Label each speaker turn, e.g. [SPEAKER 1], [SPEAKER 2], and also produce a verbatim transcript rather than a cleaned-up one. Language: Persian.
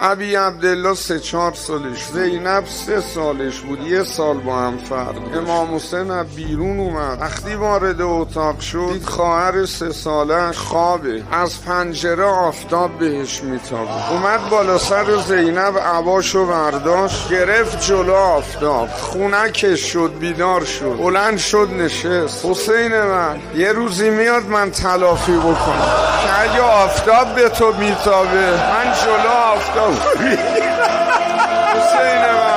[SPEAKER 1] ابی عبدالله سه چهار سالش، زینب سه سالش بود، یه سال با هم فرق. امام حسین از بیرون اومد، وقتی وارد اتاق شد دید خواهر سه سالش خوابه، از پنجره آفتاب بهش میتابه. اومد بالا سر زینب، عباشو برداشت گرفت جلو آفتاب، خونکش شد، بیدار شد، بلند شد نشست. حسین من یه روزی میاد من تلافی بکنم که اگه آفتاب به تو میتابه من جلو آفتاب حسین من